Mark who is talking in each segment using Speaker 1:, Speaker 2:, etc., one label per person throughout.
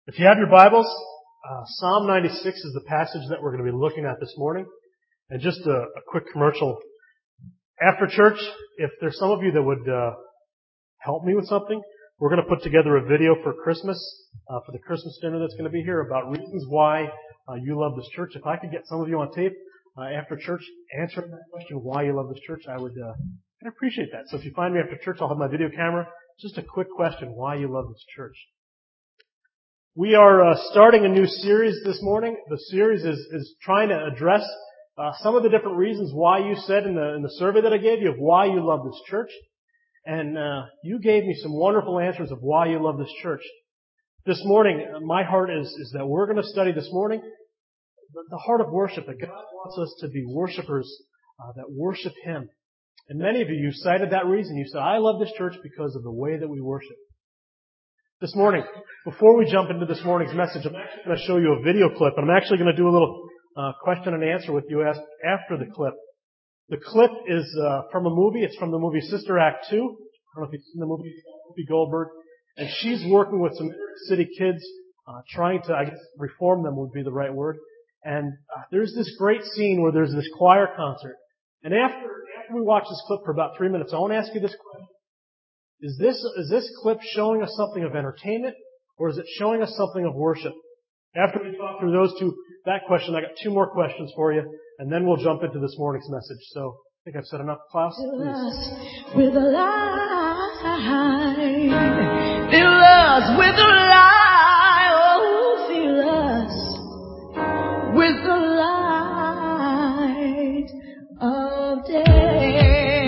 Speaker 1: If you have your Bibles, Psalm 96 is the passage that we're going to be looking at this morning. And just a quick commercial. After church, if there's some of you that would help me with something, we're going to put together a video for Christmas, for the Christmas dinner that's going to be here, about reasons why you love this church. If I could get some of you on tape after church answering that question, why you love this church, I'd appreciate that. So if you find me after church, I'll have my video camera. Just a quick question, why you love this church. We are starting a new series this morning. The series is trying to address some of the different reasons why you said in the survey that I gave you of why you love this church. And you gave me some wonderful answers of why you love this church. This morning, my heart is that we're going to study this morning the heart of worship, that God wants us to be worshipers that worship Him. And many of you cited that reason. You said, I love this church because of the way that we worship. This morning, before we jump into this morning's message, I'm actually going to show you a video clip, and I'm actually going to do a little question and answer with you after the clip. The clip is from a movie. It's from the movie Sister Act 2. I don't know if you've seen the movie. Whoopi Goldberg. And she's working with some city kids, trying to, I guess, reform them would be the right word. And there's this great scene where there's this choir concert. And after we watch this clip for about 3 minutes, I want to ask you this question. Is this clip showing us something of entertainment, or is it showing us something of worship? After we talk through that question, I got two more questions for you, and then we'll jump into this morning's message. So I think I've said enough. Klaus, please.
Speaker 2: Fill us with the light, oh, fill us with the light of day.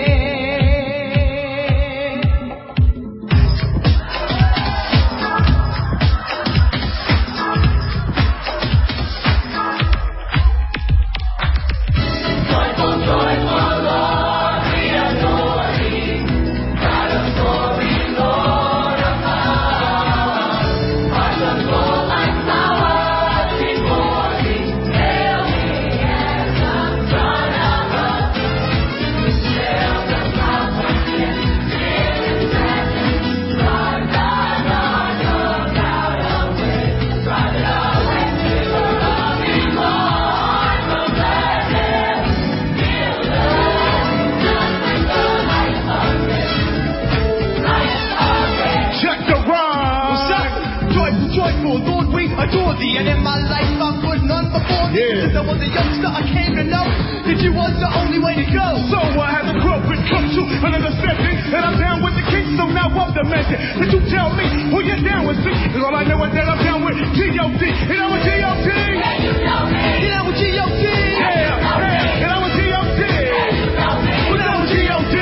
Speaker 3: And in my life I put none before you. Since I was a youngster I came to know that you was the only way to go. So I had to grow and come to an understanding that I'm down with the king. So now I'm demanding that you tell me who you're down with. Cause all I know is that I'm down with G.O.D. And I'm with G.O.D. Yeah, you know me. And I'm with G.O.D. Yeah, and I'm with G.O.D. Yeah, you know me. And I'm with G.O.D.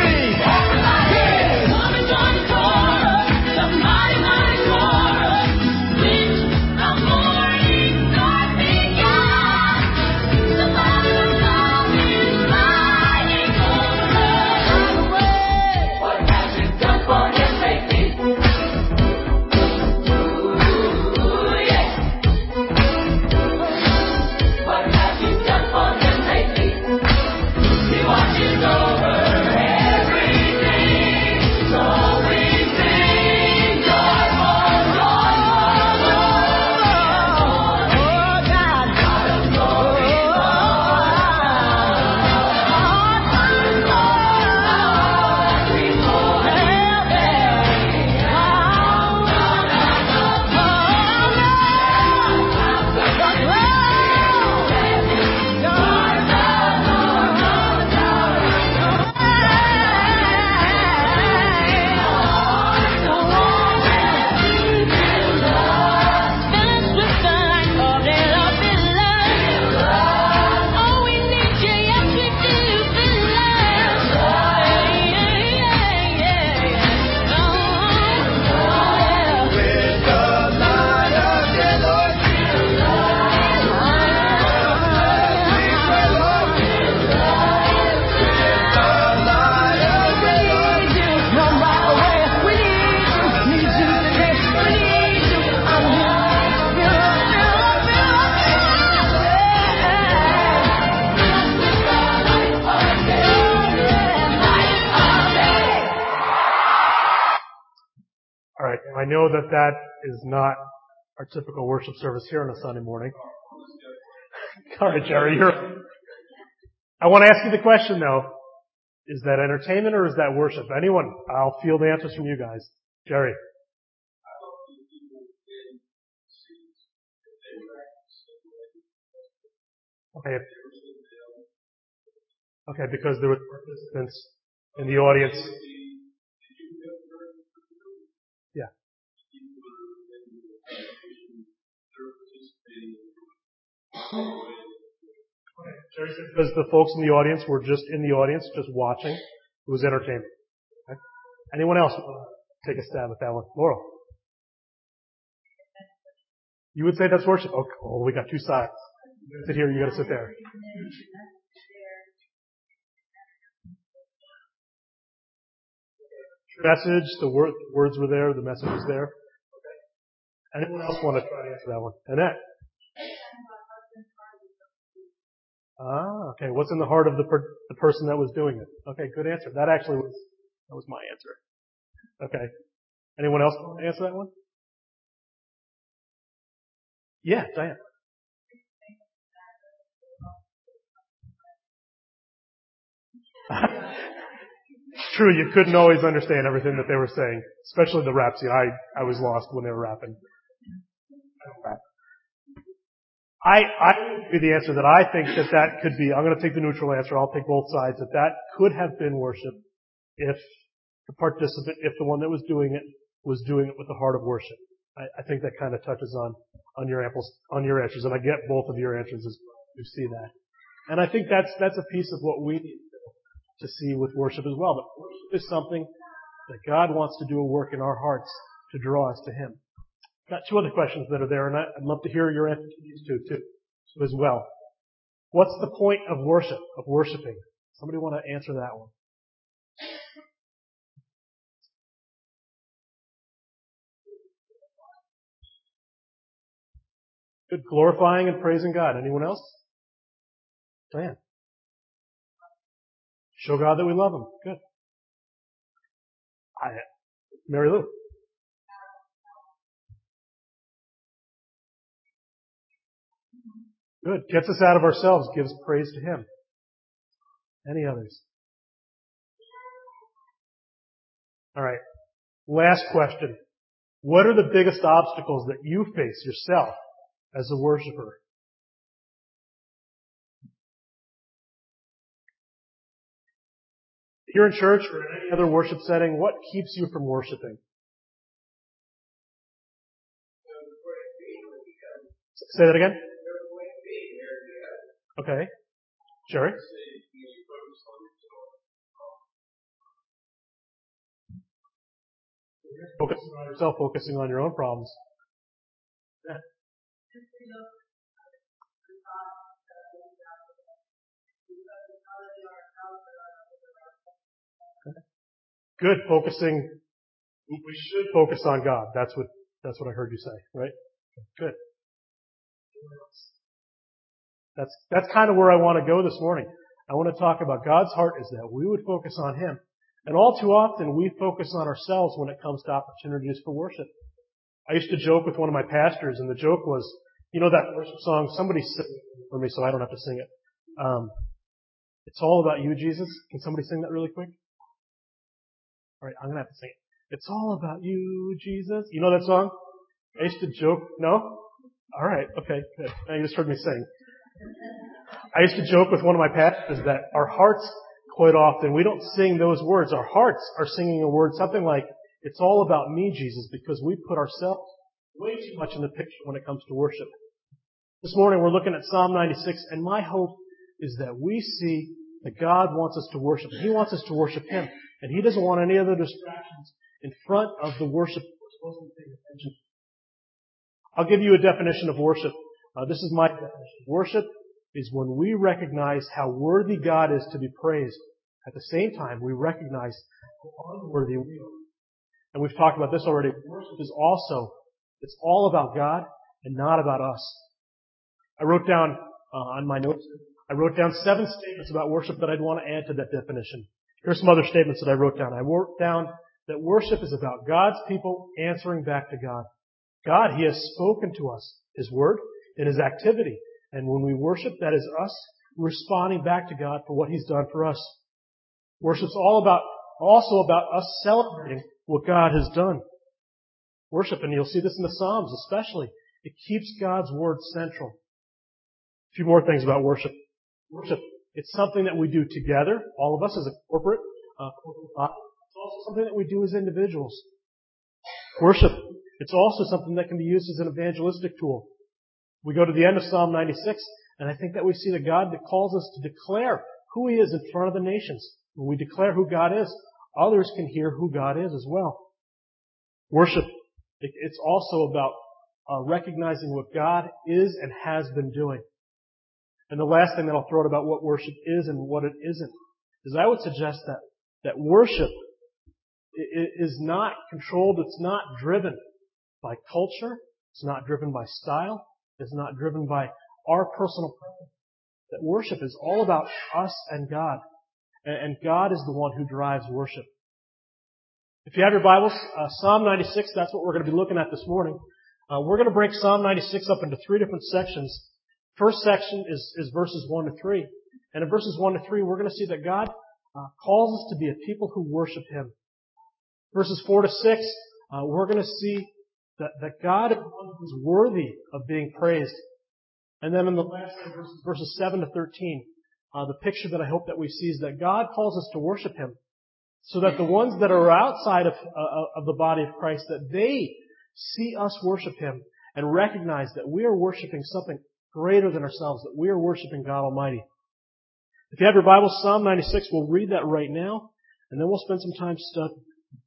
Speaker 1: I know that is not our typical worship service here on a Sunday morning. All right, Jerry, I want to ask you the question though. Is that entertainment or is that worship? Anyone? I'll field the answers from you guys. Jerry. Okay, because there were participants in the audience. Yeah. Jerry said because the folks in the audience were just in the audience, just watching. It was entertainment. Okay. Anyone else take a stab at that one? Laurel. You would say that's worship? Okay. Oh, we got two sides. You gotta sit here, you gotta sit there. Message, the words were there, the message was there. Okay. Anyone else want to try to answer that one? Annette? Okay. What's in the heart of the person that was doing it? Okay, good answer. That was my answer. Okay. Anyone else want to answer that one? Yeah, Diane. It's true, you couldn't always understand everything that they were saying, especially the rap scene. I was lost when they were rapping. I give you the answer that I think that could be. I'm going to take the neutral answer. I'll take both sides. That could have been worship if the participant, if the one that was doing it with the heart of worship. I think that kind of touches on your answers, and I get both of your answers as well. You see that, and I think that's a piece of what we need to see with worship as well. But worship is something that God wants to do a work in our hearts to draw us to Him. Got two other questions that are there, and I'd love to hear your answer to these two too, as well. What's the point of worship, of worshiping? Somebody want to answer that one? Good, glorifying and praising God. Anyone else? Diane. Show God that we love Him. Good. Mary Lou. Good. Gets us out of ourselves, gives praise to Him. Any others? All right. Last question. What are the biggest obstacles that you face yourself as a worshiper? Here in church or in any other worship setting, what keeps you from worshiping? Say that again? Okay. Jerry? Focusing on yourself, focusing on your own problems. Yeah. Good. Focusing. We should focus on God. That's what I heard you say, right? Good. That's kind of where I want to go this morning. I want to talk about God's heart is that we would focus on Him. And all too often we focus on ourselves when it comes to opportunities for worship. I used to joke with one of my pastors, and the joke was, you know that worship song, somebody sing it for me so I don't have to sing it. It's all about you, Jesus. Can somebody sing that really quick? Alright, I'm gonna have to sing it. It's all about you, Jesus. You know that song? I used to joke, no? Alright, okay, good. Now you just heard me sing. I used to joke with one of my pastors that our hearts, quite often, we don't sing those words. Our hearts are singing a word, something like, it's all about me, Jesus, because we put ourselves way too much in the picture when it comes to worship. This morning we're looking at Psalm 96, and my hope is that we see that God wants us to worship. He wants us to worship Him, and He doesn't want any other distractions in front of the worship we're supposed to be paying attention to. I'll give you a definition of worship. This is my definition. Worship is when we recognize how worthy God is to be praised. At the same time, we recognize how unworthy we are. And we've talked about this already. Worship is also, it's all about God and not about us. I wrote down on my notes, I wrote down 7 statements about worship that I'd want to add to that definition. Here's some other statements that I wrote down. I wrote down that worship is about God's people answering back to God. God, He has spoken to us, His Word, in His activity. And when we worship, that is us responding back to God for what He's done for us. Worship's also about us celebrating what God has done. Worship, and you'll see this in the Psalms especially, it keeps God's Word central. A few more things about worship. Worship, it's something that we do together, all of us as a corporate body. It's also something that we do as individuals. Worship, it's also something that can be used as an evangelistic tool. We go to the end of Psalm 96, and I think that we see the God that calls us to declare who He is in front of the nations. When we declare who God is, others can hear who God is as well. Worship, it's also about recognizing what God is and has been doing. And the last thing that I'll throw out about what worship is and what it isn't is I would suggest that worship is not controlled, it's not driven by culture, it's not driven by style, it's not driven by our personal preference. That worship is all about us and God. And God is the one who drives worship. If you have your Bibles, Psalm 96, that's what we're going to be looking at this morning. We're going to break Psalm 96 up into three different sections. First section is verses 1 to 3. And in verses 1 to 3, we're going to see that God calls us to be a people who worship Him. Verses 4 to 6, we're going to see that God is worthy of being praised. And then in the last verses 7 to 13, the picture that I hope that we see is that God calls us to worship Him so that the ones that are outside of the body of Christ, that they see us worship Him and recognize that we are worshiping something greater than ourselves, that we are worshiping God Almighty. If you have your Bible, Psalm 96, we'll read that right now, and then we'll spend some time studying.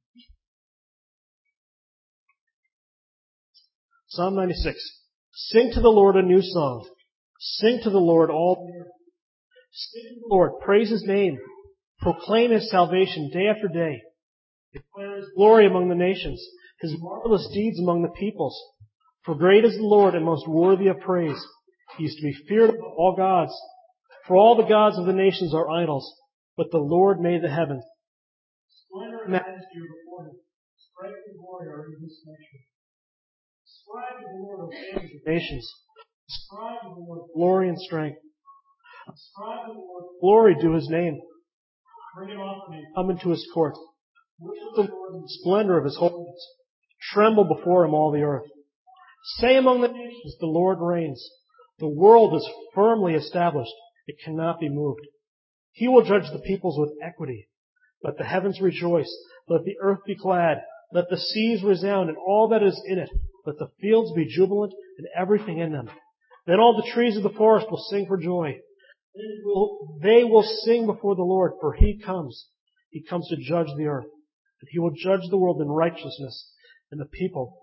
Speaker 1: Psalm 96. Sing to the Lord a new song. Sing to the Lord all the earth. Sing to the Lord, praise His name. Proclaim His salvation day after day. Declare His glory among the nations, His marvelous deeds among the peoples. For great is the Lord and most worthy of praise. He is to be feared above all gods. For all the gods of the nations are idols, but the Lord made the heavens. Splendor and majesty are before Him. Strength and glory are in His sanctuary. Ascribe to the Lord, O kings of nations. Ascribe to the Lord glory and strength. Ascribe to the Lord glory to His name. Bring an offering and come into His courts. Worship the Lord in the splendor of His holiness. Tremble before Him, all the earth. Say among the nations, the Lord reigns. The world is firmly established. It cannot be moved. He will judge the peoples with equity. Let the heavens rejoice. Let the earth be glad. Let the seas resound and all that is in it. Let the fields be jubilant and everything in them. Then all the trees of the forest will sing for joy. They will sing before the Lord, for He comes. He comes to judge the earth. And He will judge the world in righteousness and the people.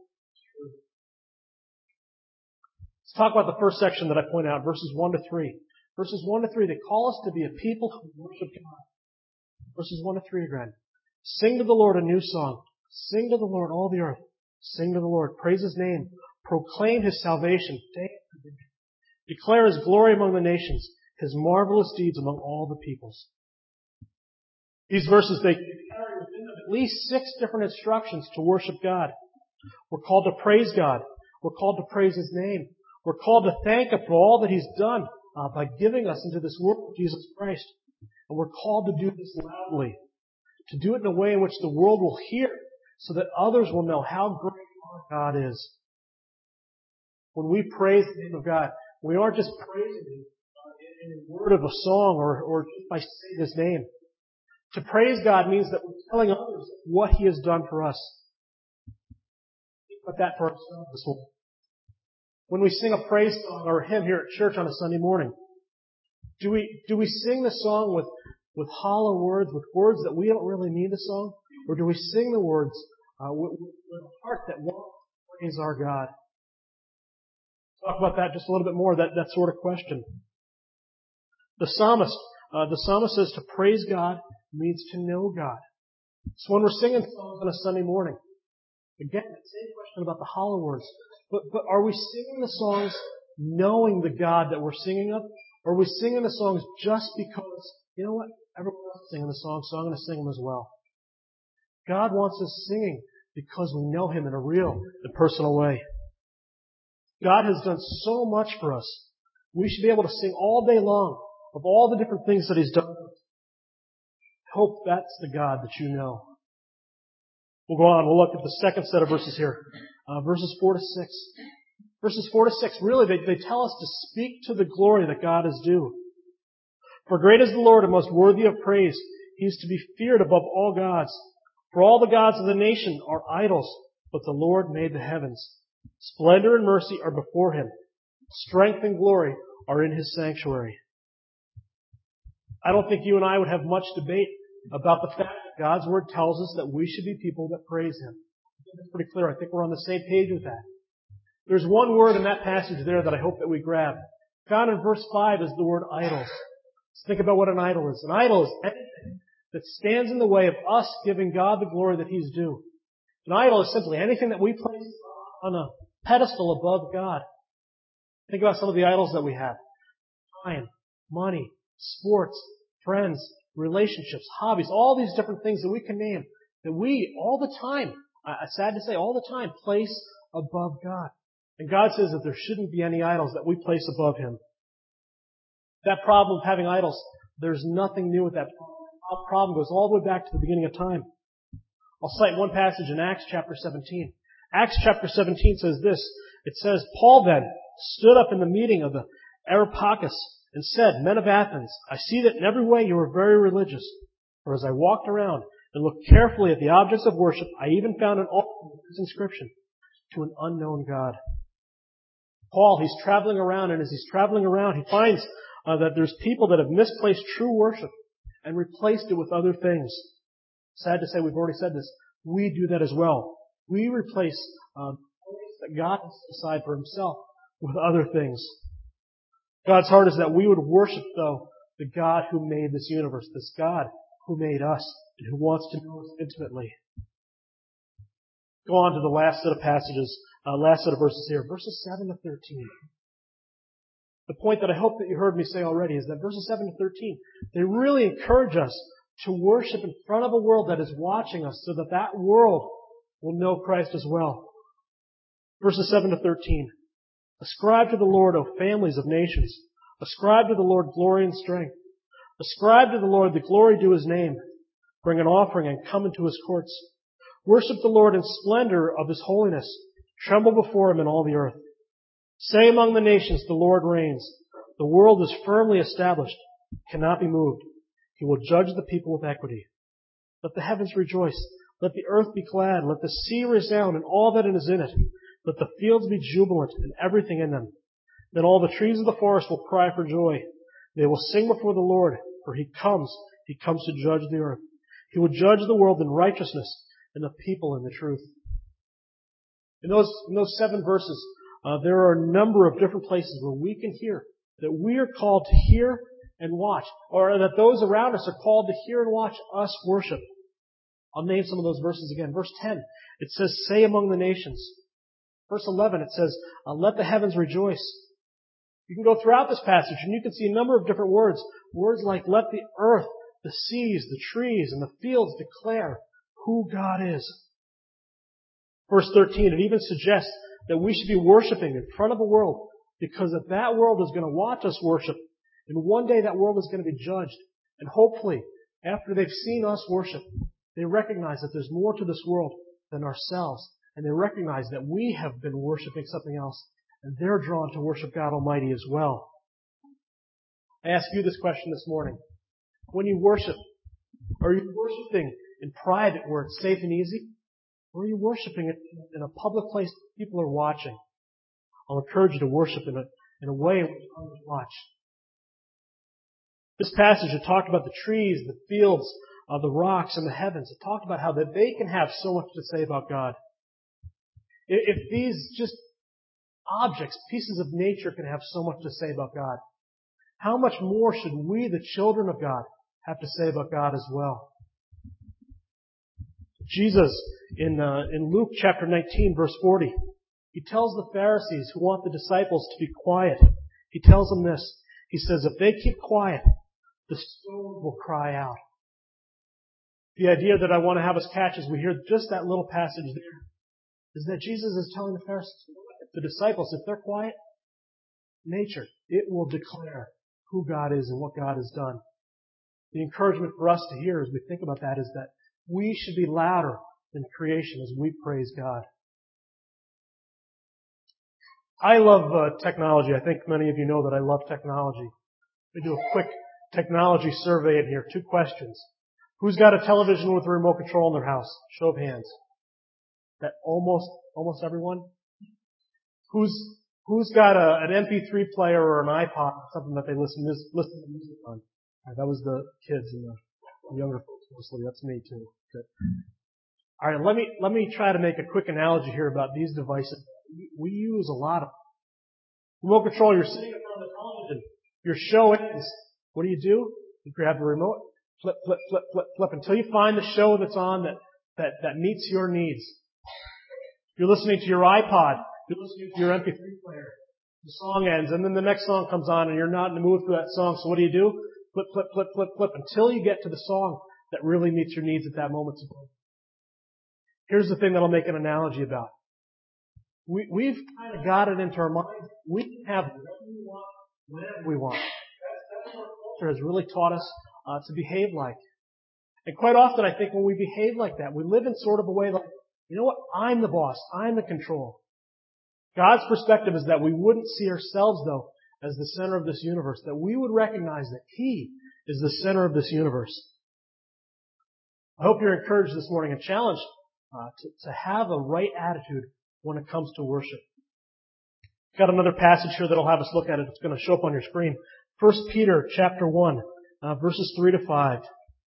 Speaker 1: Let's talk about the first section that I point out, verses 1 to 3. Verses 1 to 3, they call us to be a people who worship God. Verses 1 to 3 again. Sing to the Lord a new song. Sing to the Lord all the earth. Sing to the Lord. Praise His name. Proclaim His salvation day after day. Declare His glory among the nations, His marvelous deeds among all the peoples. These verses, they carry within them at least 6 different instructions to worship God. We're called to praise God. We're called to praise His name. We're called to thank Him for all that He's done by giving us into this work of Jesus Christ. And we're called to do this loudly, to do it in a way in which the world will hear, so that others will know how great our God is. When we praise the name of God, we aren't just praising Him in a word of a song or by saying His name. To praise God means that we're telling others what He has done for us. Think about that for ourselves this morning. When we sing a praise song or a hymn here at church on a Sunday morning, do we sing the song with hollow words, with words that we don't really mean the song? Or do we sing the words with a heart that wants to praise our God? Talk about that just a little bit more, that sort of question. The psalmist says to praise God means to know God. So when we're singing songs on a Sunday morning, again, the same question about the hollow words. But are we singing the songs knowing the God that we're singing of? Or are we singing the songs just because, you know what, everyone else is singing the song, so I'm going to sing them as well? God wants us singing because we know Him in a real and personal way. God has done so much for us. We should be able to sing all day long of all the different things that He's done. I hope that's the God that you know. We'll go on. We'll look at the second set of verses here. Verses 4 to 6. Verses 4 to 6, really, they tell us to speak to the glory that God is due. For great is the Lord and most worthy of praise. He is to be feared above all gods. For all the gods of the nation are idols, but the Lord made the heavens. Splendor and mercy are before Him. Strength and glory are in His sanctuary. I don't think you and I would have much debate about the fact that God's Word tells us that we should be people that praise Him. It's pretty clear. I think we're on the same page with that. There's one word in that passage there that I hope that we grab. Found in verse 5 is the word idols. Let's think about what an idol is. An idol is anything that stands in the way of us giving God the glory that He's due. An idol is simply anything that we place on a pedestal above God. Think about some of the idols that we have. Time, money, sports, friends, relationships, hobbies, all these different things that we can name that we all the time, sad to say, all the time place above God. And God says that there shouldn't be any idols that we place above Him. That problem of having idols, there's nothing new with that problem. That problem goes all the way back to the beginning of time. I'll cite one passage in Acts chapter 17. Acts chapter 17 says this. It says, Paul then stood up in the meeting of the Areopagus and said, Men of Athens, I see that in every way you are very religious. For as I walked around and looked carefully at the objects of worship, I even found an altar with this inscription, to an unknown God. Paul, he's traveling around, and as he's traveling around, he finds that there's people that have misplaced true worship and replaced it with other things. Sad to say, we've already said this. We do that as well. We replace that God has aside for Himself with other things. God's heart is that we would worship, though, the God who made this universe, this God who made us and who wants to know us intimately. Go on to the last set of passages, last set of verses here, verses 7 to 13. The point that I hope that you heard me say already is that verses 7 to 13, they really encourage us to worship in front of a world that is watching us so that that world will know Christ as well. Verses 7 to 13. Ascribe to the Lord, O families of nations. Ascribe to the Lord glory and strength. Ascribe to the Lord the glory due His name. Bring an offering and come into His courts. Worship the Lord in splendor of His holiness. Tremble before Him in all the earth. Say among the nations, the Lord reigns. The world is firmly established, cannot be moved. He will judge the people with equity. Let the heavens rejoice. Let the earth be glad. Let the sea resound and all that is in it. Let the fields be jubilant and everything in them. Then all the trees of the forest will cry for joy. They will sing before the Lord, for He comes to judge the earth. He will judge the world in righteousness and the people in the truth. In those 7 verses, there are a number of different places where we can hear that we are called to hear and watch, or that those around us are called to hear and watch us worship. I'll name some of those verses again. Verse 10, it says, say among the nations. Verse 11, it says, let the heavens rejoice. You can go throughout this passage and you can see a number of different words. Words like let the earth, the seas, the trees, and the fields declare who God is. Verse 13, it even suggests that we should be worshiping in front of a world because that world is going to watch us worship. And one day that world is going to be judged. And hopefully, after they've seen us worship, they recognize that there's more to this world than ourselves. And they recognize that we have been worshiping something else. And they're drawn to worship God Almighty as well. I ask you this question this morning. When you worship, are you worshiping in private where it's safe and easy? Or are you worshiping in a public place that people are watching? I'll encourage you to worship in a way in which others watch. This passage, it talked about the trees, the fields, the rocks, and the heavens. It talked about how that they can have so much to say about God. If these just objects, pieces of nature, can have so much to say about God, how much more should we, the children of God, have to say about God as well? Jesus, in Luke chapter 19, verse 40, He tells the Pharisees who want the disciples to be quiet, He tells them this. He says, if they keep quiet, the stones will cry out. The idea that I want to have us catch as we hear just that little passage there is that Jesus is telling the Pharisees, the disciples, if they're quiet, nature, it will declare who God is and what God has done. The encouragement for us to hear as we think about that is that we should be louder than creation as we praise God. I love technology. I think many of you know that I love technology. We do a quick technology survey in here. 2 questions. Who's got a television with a remote control in their house? Show of hands. That almost everyone? Who's got an MP3 player or an iPod, something that they listen to music on? Right, that was the kids and the younger folks mostly. That's me too. Good. All right, let me try to make a quick analogy here about these devices. We use a lot of them. Remote control, you're sitting in front of the television. Your show ends. What do? You grab the remote, flip, until you find the show that's on that meets your needs. You're listening to your iPod. You're listening to your MP3 player. The song ends, and then the next song comes on, and you're not in the mood for that song. So what do? Flip, until you get to the song that really meets your needs at that moment. Here's the thing that I'll make an analogy about. We've kind of got it into our minds. We can have whatever we want, whenever we want. That's what our culture has really taught us to behave like. And quite often, I think when we behave like that, we live in sort of a way like, you know what? I'm the boss. I'm the control. God's perspective is that we wouldn't see ourselves, though, as the center of this universe, that we would recognize that He is the center of this universe. I hope you're encouraged this morning and challenged to have a right attitude when it comes to worship. Got another passage here that'll have us look at it. It's going to show up on your screen. 1 Peter chapter 1, verses 3 to 5.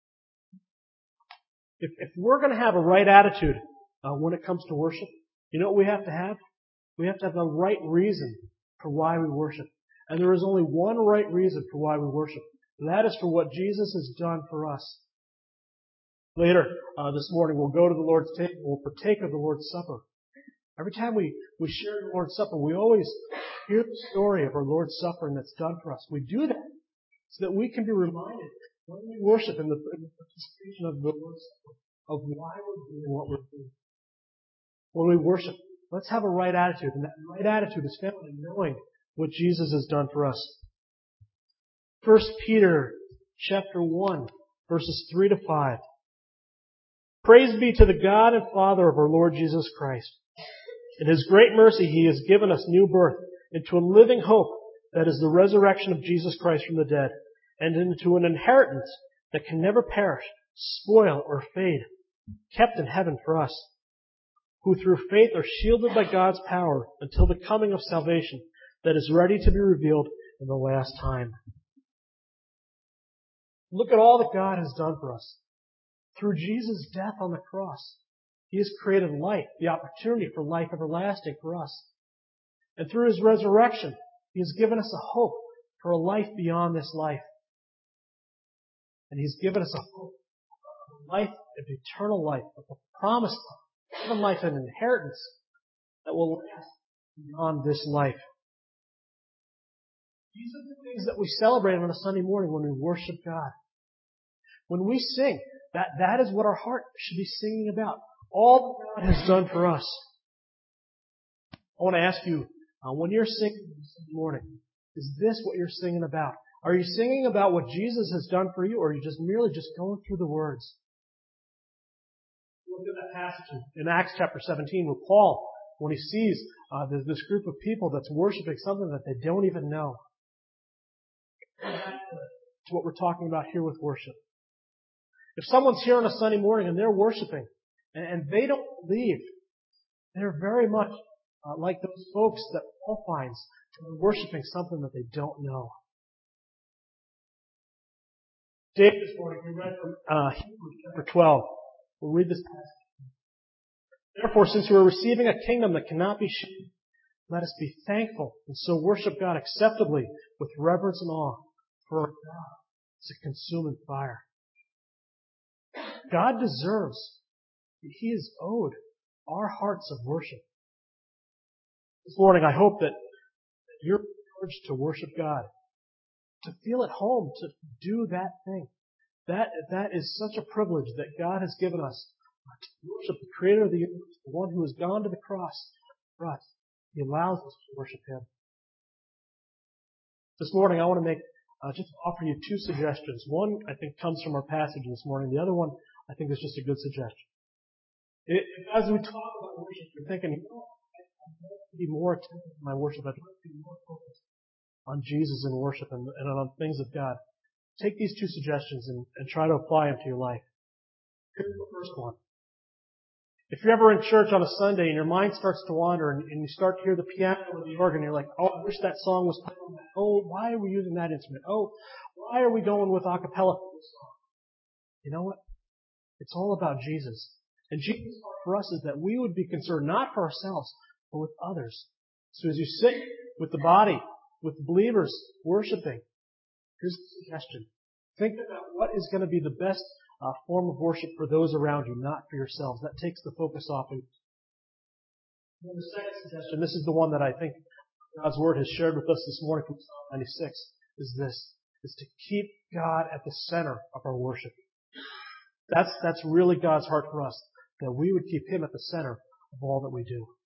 Speaker 1: If we're going to have a right attitude when it comes to worship, you know what we have to have? We have to have the right reason for why we worship. And there is only one right reason for why we worship. And that is for what Jesus has done for us. Later this morning, we'll go to the Lord's table. We'll partake of the Lord's Supper. Every time we share the Lord's Supper, we always hear the story of our Lord's Supper and that's done for us. We do that so that we can be reminded when we worship in the participation of the Lord's Supper of why we're doing what we're doing. When we worship, let's have a right attitude. And that right attitude is found in knowing what Jesus has done for us. 1 Peter chapter 1, verses 3 to 5. Praise be to the God and Father of our Lord Jesus Christ. In His great mercy, He has given us new birth into a living hope that is the resurrection of Jesus Christ from the dead, and into an inheritance that can never perish, spoil, or fade, kept in heaven for us, who through faith are shielded by God's power until the coming of salvation that is ready to be revealed in the last time. Look at all that God has done for us. Through Jesus' death on the cross, He has created life, the opportunity for life everlasting for us. And through His resurrection, He has given us a hope for a life beyond this life. And He's given us a hope of life, of eternal life, of a promised life, given life and inheritance that will last beyond this life. These are the things that we celebrate on a Sunday morning when we worship God. When we sing, that is what our heart should be singing about. All that God has done for us. I want to ask you, when you're singing this morning, is this what you're singing about? Are you singing about what Jesus has done for you, or are you just merely going through the words? Look at that passage in Acts chapter 17 with Paul, when he sees this group of people that's worshiping something that they don't even know. To what we're talking about here with worship. If someone's here on a Sunday morning and they're worshiping, and they don't leave, they're very much like those folks that Paul finds worshiping something that they don't know. David this morning, we read from Hebrews chapter 12. We'll read this passage. Therefore, since we are receiving a kingdom that cannot be shaken, let us be thankful and so worship God acceptably with reverence and awe, for our God is a consuming fire. God deserves, He is owed our hearts of worship. This morning, I hope that you're encouraged to worship God, to feel at home, to do that thing. That is such a privilege that God has given us to worship the Creator of the universe, the one who has gone to the cross for us, He allows us to worship Him. This morning, I want to just offer you two suggestions. One, I think, comes from our passage this morning. The other one, I think, is just a good suggestion. As we talk about worship, you're thinking, I'd like to be more attentive to my worship. I'd like to be more focused on Jesus and worship and on things of God. Take these two suggestions and try to apply them to your life. Here's the first one. If you're ever in church on a Sunday and your mind starts to wander and you start to hear the piano or the organ, you're like, oh, I wish that song was playing. Oh, why are we using that instrument? Oh, why are we going with a cappella for this song? You know what? It's all about Jesus. And Jesus' heart for us is that we would be concerned not for ourselves, but with others. So as you sit with the body, with believers worshiping, here's the suggestion. Think about what is going to be the best form of worship for those around you, not for yourselves. That takes the focus off. And then the second suggestion, this is the one that I think God's Word has shared with us this morning from Psalm 96, is to keep God at the center of our worship. That's really God's heart for us, that we would keep Him at the center of all that we do.